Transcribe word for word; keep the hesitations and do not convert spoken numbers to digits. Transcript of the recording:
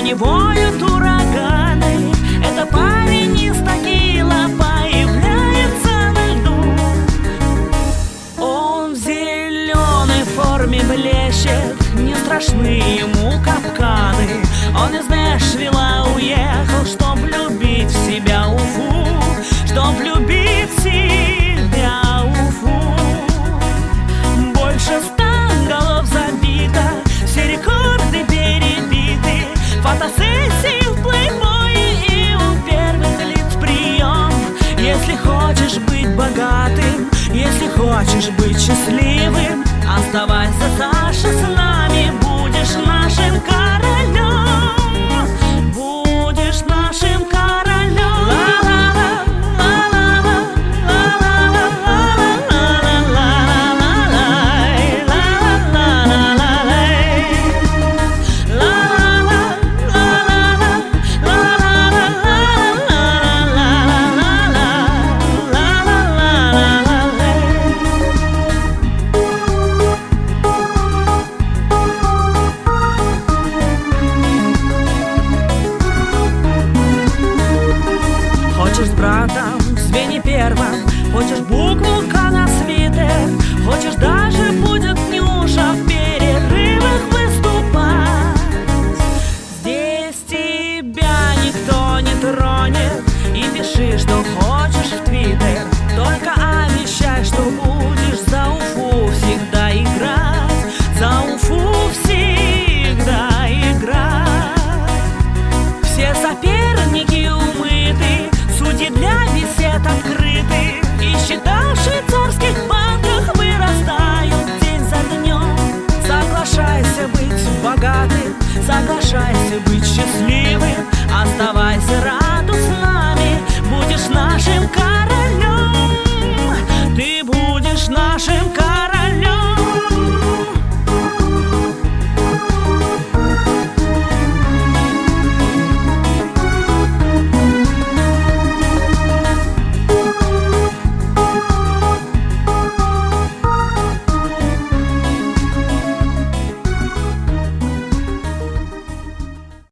не воют ураганы. Это парень из Тагила появляется на льду. Он в зеленой форме блещет, не страшны ему капканы. Он из Нэшвилла уехал, чтоб любить в себя Уфу, чтоб любить в себя Уфу. Больше ста голов забито, все рекорды перебиты. Фотосессии в плейбое и у первых лиц прием. Если хочешь быть богатым, если хочешь быть счастливым, оставайся, Саша, с нами, будешь нашим королем.